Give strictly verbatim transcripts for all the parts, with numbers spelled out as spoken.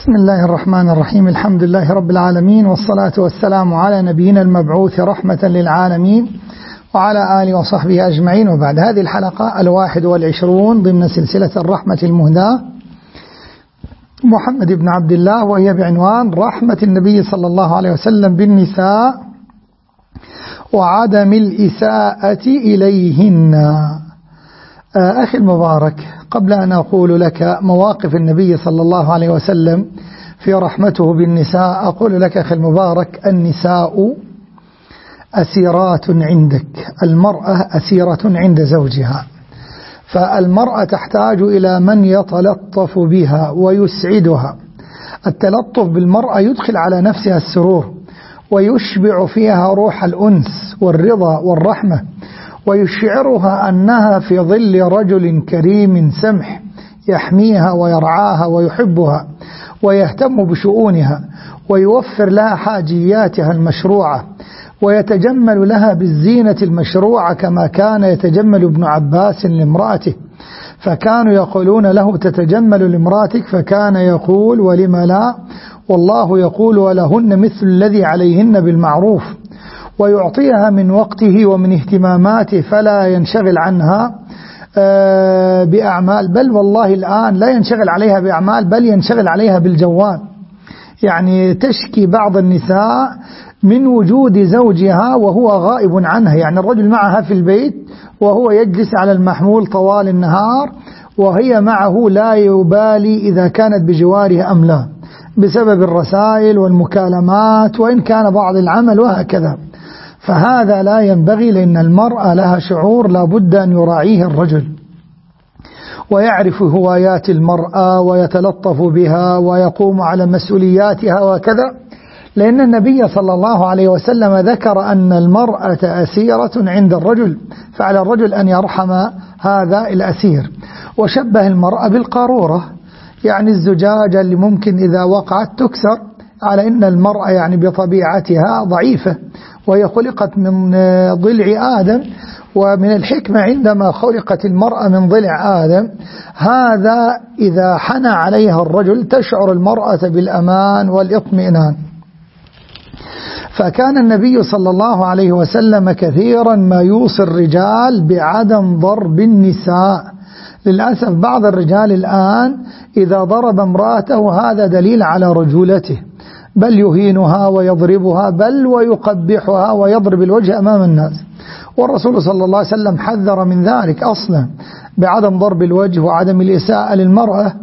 بسم الله الرحمن الرحيم. الحمد لله رب العالمين، والصلاة والسلام على نبينا المبعوث رحمة للعالمين وعلى آله وصحبه أجمعين. وبعد، هذه الحلقة الواحد والعشرون ضمن سلسلة الرحمة المهداة محمد بن عبد الله، وهي بعنوان رحمة النبي صلى الله عليه وسلم بالنساء وعدم الإساءة إليهن. أخي المبارك، قبل أن أقول لك مواقف النبي صلى الله عليه وسلم في رحمته بالنساء، أقول لك أخي المبارك: النساء أسيرات عندك، المرأة أسيرة عند زوجها، فالمرأة تحتاج إلى من يتلطف بها ويسعدها. التلطف بالمرأة يدخل على نفسها السرور، ويشبع فيها روح الأنس والرضا والرحمة، ويشعرها أنها في ظل رجل كريم سمح يحميها ويرعاها ويحبها ويهتم بشؤونها، ويوفر لها حاجياتها المشروعة، ويتجمل لها بالزينة المشروعة كما كان يتجمل ابن عباس لامرأته، فكانوا يقولون له: تتجمل لامرأتك؟ فكان يقول: ولم لا، والله يقول: ولهن مثل الذي عليهن بالمعروف. ويعطيها من وقته ومن اهتماماته، فلا ينشغل عنها بأعمال، بل والله الآن لا ينشغل عليها بأعمال، بل ينشغل عليها بالجوال. يعني تشكي بعض النساء من وجود زوجها وهو غائب عنها، يعني الرجل معها في البيت وهو يجلس على المحمول طوال النهار، وهي معه لا يبالي إذا كانت بجواره أم لا، بسبب الرسائل والمكالمات، وإن كان بعض العمل وهكذا. فهذا لا ينبغي، لأن المرأة لها شعور لا بد أن يراعيه الرجل، ويعرف هوايات المرأة ويتلطف بها ويقوم على مسؤولياتها وكذا، لأن النبي صلى الله عليه وسلم ذكر أن المرأة أسيرة عند الرجل، فعلى الرجل أن يرحم هذا الأسير. وشبه المرأة بالقارورة، يعني الزجاجة اللي ممكن إذا وقعت تكسر، على أن المرأة يعني بطبيعتها ضعيفة، وهي خلقت من ضلع آدم، ومن الحكمة عندما خلقت المرأة من ضلع آدم هذا إذا حنى عليها الرجل تشعر المرأة بالأمان والاطمئنان. فكان النبي صلى الله عليه وسلم كثيرا ما يوصي الرجال بعدم ضرب النساء. للأسف بعض الرجال الآن إذا ضرب امرأته هذا دليل على رجولته، بل يهينها ويضربها، بل ويقبحها ويضرب الوجه أمام الناس. والرسول صلى الله عليه وسلم حذر من ذلك أصلا، بعدم ضرب الوجه وعدم الإساءة للمرأة.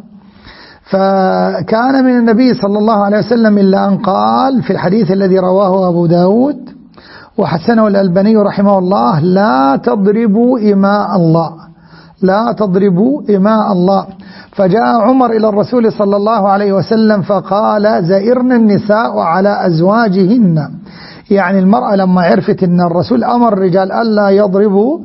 فكان من النبي صلى الله عليه وسلم إلا أن قال في الحديث الذي رواه أبو داود وحسنه الألباني رحمه الله: لا تضربوا إماء الله، لا تضربوا إماء الله. فجاء عمر إلى الرسول صلى الله عليه وسلم فقال: زئرن النساء على أزواجهن. يعني المرأة لما عرفت أن الرسول أمر الرجال ألا يضربوا،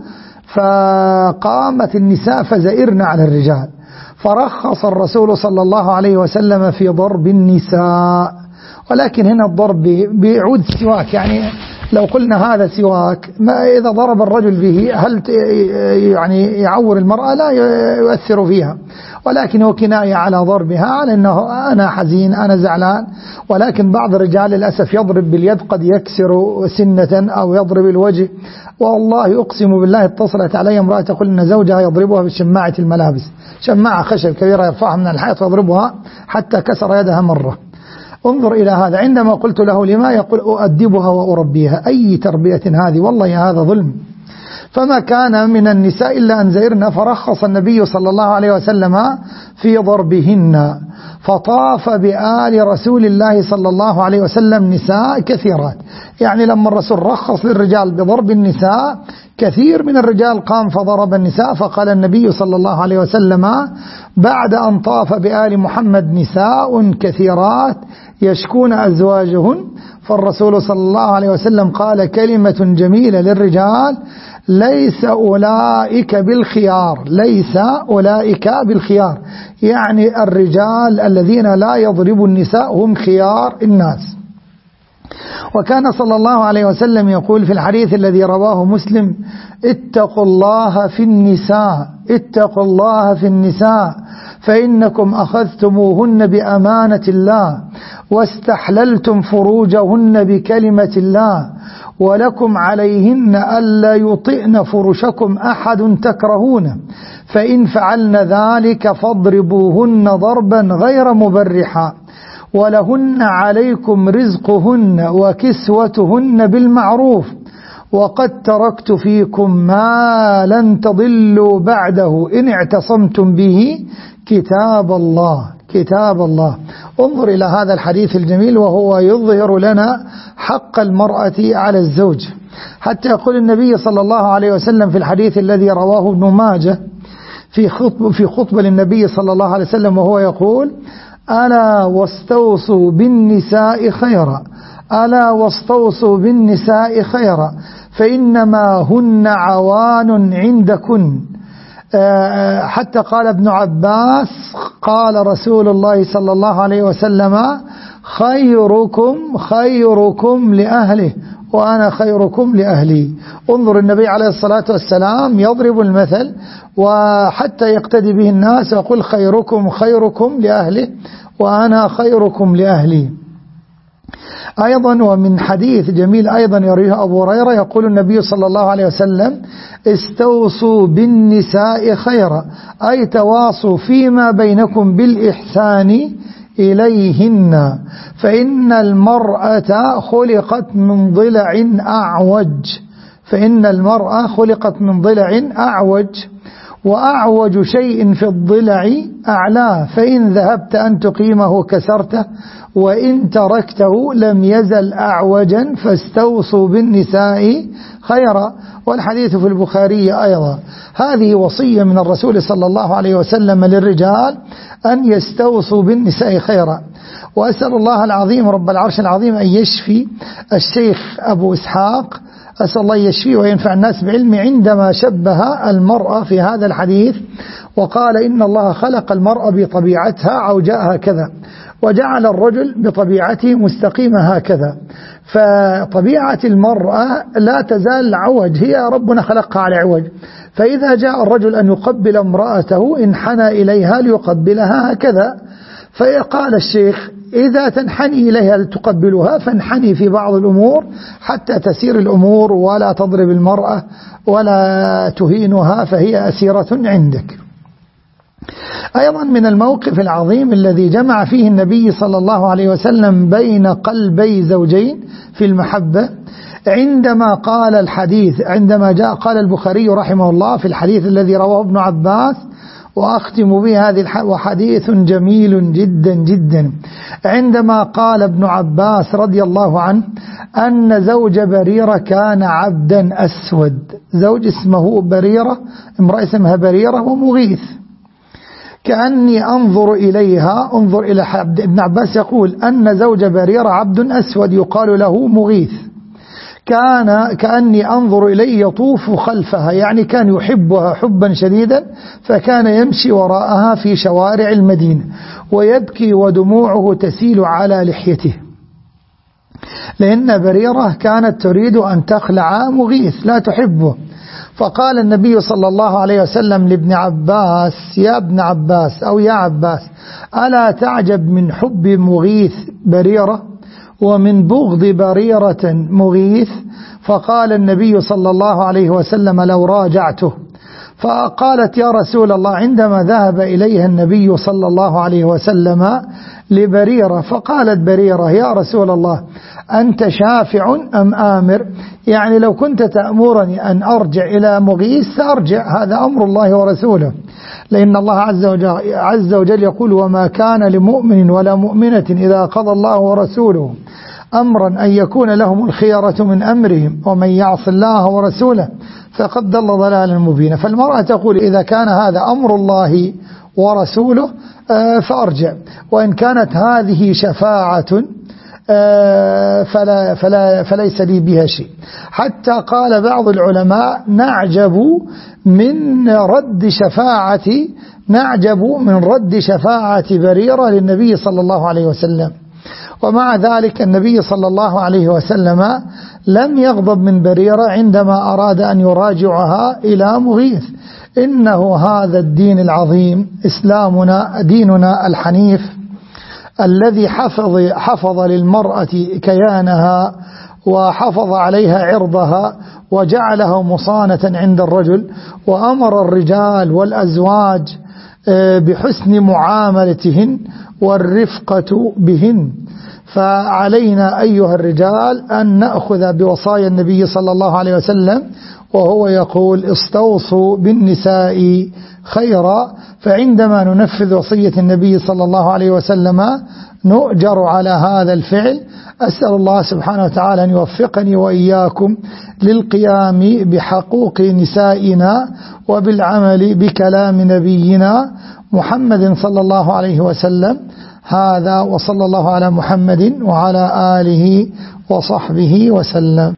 فقامت النساء فزئرن على الرجال، فرخص الرسول صلى الله عليه وسلم في ضرب النساء. ولكن هنا الضرب بعود سواك، يعني لو قلنا هذا سواك، ما إذا ضرب الرجل به هل يعني يعور المرأة؟ لا يؤثر فيها، ولكن هو كناية على ضربها، على أنه أنا حزين أنا زعلان. ولكن بعض الرجال للأسف يضرب باليد، قد يكسر سنة أو يضرب الوجه. والله أقسم بالله اتصلت علي امرأة تقول أن زوجها يضربها بشماعة الملابس، شماعة خشب كبيرة يرفعها من الحائط ويضربها حتى كسر يدها مرة. انظر إلى هذا. عندما قلت له: لما؟ يقول: أؤدبها وأربيها. أي تربية هذه؟ والله هذا ظلم. فما كان من النساء إلا أن زئرن، فرخص النبي صلى الله عليه وسلم في ضربهن. فطاف بآل رسول الله صلى الله عليه وسلم نساء كثيرات. يعني لما الرسول رخص للرجال بضرب النساء، كثير من الرجال قام فضرب النساء. فقال النبي صلى الله عليه وسلم بعد أن طاف بآل محمد نساء كثيرات يشكون أزواجهن، فالرسول صلى الله عليه وسلم قال كلمة جميلة للرجال: ليس أولئك بالخيار، ليس أولئك بالخيار. يعني الرجال الذين لا يضرب النساء هم خيار الناس. وكان صلى الله عليه وسلم يقول في الحديث الذي رواه مسلم: اتقوا الله في النساء اتقوا الله في النساء فإنكم أخذتموهن بأمانة الله واستحللتم فروجهن بكلمة الله ولكم عليهن ألا يطئن فرشكم أحد تكرهونه، فإن فعلن ذلك فاضربوهن ضربا غير مبرحا، ولهن عليكم رزقهن وكسوتهن بالمعروف، وقد تركت فيكم ما لن تضلوا بعده إن اعتصمتم به كتاب الله كتاب الله. انظر إلى هذا الحديث الجميل وهو يظهر لنا حق المرأة على الزوج، حتى يقول النبي صلى الله عليه وسلم في الحديث الذي رواه ابن ماجه في خطبة, في خطبة للنبي صلى الله عليه وسلم وهو يقول: ألا واستوصوا بالنساء خيرا ألا واستوصوا بالنساء خيرا فإنما هن عوان عندكن. حتى قال ابن عباس: قال رسول الله صلى الله عليه وسلم: خيركم خيركم لأهله وأنا خيركم لأهلي. انظر النبي عليه الصلاة والسلام يضرب المثل وحتى يقتدي به الناس ويقول: خيركم خيركم لأهله وأنا خيركم لأهلي. أيضا ومن حديث جميل أيضا يرويه أبو هريرة يقول النبي صلى الله عليه وسلم: استوصوا بالنساء خيرا، أي تواصوا فيما بينكم بالإحسان إليهن، فإن المرأة خلقت من ضلع أعوج فإن المرأة خلقت من ضلع أعوج وأعوج شيء في الضلع أعلاه، فإن ذهبت أن تقيمه كسرته وإن تركته لم يزل أعوجا، فاستوصوا بالنساء خيرا. والحديث في البخاري أيضا. هذه وصية من الرسول صلى الله عليه وسلم للرجال أن يستوصوا بالنساء خيرا. وأسأل الله العظيم رب العرش العظيم أن يشفي الشيخ أبو إسحاق، أسأل الله يشفيه وينفع الناس بعلمه، عندما شبه المرأة في هذا الحديث وقال: إن الله خلق المرأة بطبيعتها عوجاء هكذا وجعل الرجل بطبيعته مستقيمة هكذا، فطبيعة المرأة لا تزال عوج، هي ربنا خلقها على عوج، فإذا جاء الرجل أن يقبل امرأته انحنى إليها ليقبلها هكذا، فقال الشيخ: إذا تنحني إليها لتقبلها فانحني في بعض الأمور حتى تسير الأمور ولا تضرب المرأة ولا تهينها فهي أسيرة عندك. أيضا من الموقف العظيم الذي جمع فيه النبي صلى الله عليه وسلم بين قلبي زوجين في المحبة، عندما قال الحديث عندما جاء قال البخاري رحمه الله في الحديث الذي رواه ابن عباس، وأختم به هذه وحديث جميل جدا جدا، عندما قال ابن عباس رضي الله عنه أن زوج بريرة كان عبدا أسود، زوج اسمه بريرة، امرأة اسمها بريرة ومغيث، كأني أنظر إليها انظر إلى ابن عباس يقول أن زوج بريرة عبد أسود يقال له مغيث، كان كأني أنظر إليه يطوف خلفها، يعني كان يحبها حبا شديدا، فكان يمشي وراءها في شوارع المدينة ويبكي ودموعه تسيل على لحيته، لأن بريرة كانت تريد أن تخلع مغيث لا تحبه. فقال النبي صلى الله عليه وسلم لابن عباس: يا ابن عباس أو يا عباس، ألا تعجب من حب مغيث بريرة ومن بغض بريرة مغيث؟ فقال النبي صلى الله عليه وسلم: لو راجعته. فقالت: يا رسول الله، عندما ذهب إليها النبي صلى الله عليه وسلم لبريرة فقالت بريرة: يا رسول الله، أنت شافع أم آمر؟ يعني لو كنت تأمرني أن أرجع إلى مغيث سأرجع، هذا أمر الله ورسوله، لأن الله عز وجل, عز وجل يقول: وما كان لمؤمن ولا مؤمنة إذا قضى الله ورسوله أمرا أن يكون لهم الخيرة من أمرهم ومن يعص الله ورسوله فقد ضل ضلالا مبينا. فالمرأة تقول: إذا كان هذا أمر الله ورسوله فأرجع، وإن كانت هذه شفاعة فلا فلا فليس لي بها شيء. حتى قال بعض العلماء: نعجب من رد شفاعة نعجب من رد شفاعة بريرة للنبي صلى الله عليه وسلم. ومع ذلك النبي صلى الله عليه وسلم لم يغضب من بريرة عندما أراد أن يراجعها إلى مغيث. إنه هذا الدين العظيم إسلامنا ديننا الحنيف الذي حفظ, حفظ للمرأة كيانها وحفظ عليها عرضها وجعله مصانة عند الرجل، وأمر الرجال والأزواج بحسن معاملتهن والرفقة بهن. فعلينا أيها الرجال أن نأخذ بوصايا النبي صلى الله عليه وسلم، وهو يقول استوصوا بالنساء خيرا. فعندما ننفذ وصية النبي صلى الله عليه وسلم نؤجر على هذا الفعل. أسأل الله سبحانه وتعالى أن يوفقني وإياكم للقيام بحقوق نسائنا وبالعمل بكلام نبينا محمد صلى الله عليه وسلم. هذا وصلى الله على محمد وعلى آله وصحبه وسلم.